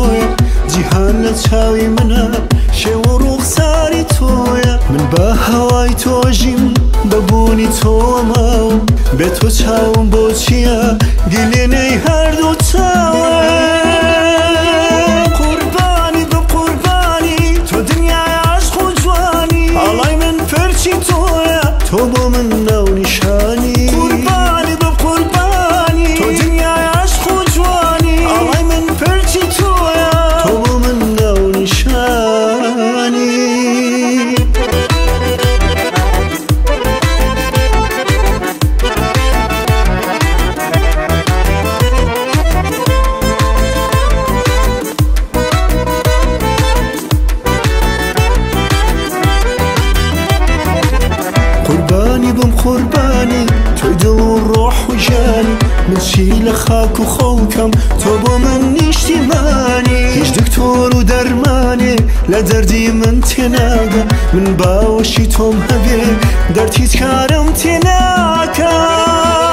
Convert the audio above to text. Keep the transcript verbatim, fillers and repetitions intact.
تۆیە جیهان لە چاوی منە شێو و ڕوخساری تۆیە من بە هەوای تۆژیم بەبوونی تۆماوم بێ تۆ چاوم بۆ چییە دیلێنەی هەردوو چاوە قوربانی بە قوربانی تۆ دنیای عەشق و جوانی ئاڵای من پەرچی تۆیە تۆ بۆ من ناونیشانی قوربانی بە قوربانی تۆ دنیای عەشق و جوانی ئاڵای من پەرچی تۆیە تۆ بۆ من ناونیشانی قوربانی بم قوربانی تۆی دڵ و ڕۆح و ژانی من چی لە خاک و خەڵکەم تۆ بۆ من نیشتیمانی هیچ دکتۆر و دەرمانێ لە دەردی من تێناگە من باوەشی تۆم هەبێ دەرد هیچ کارم تێناکە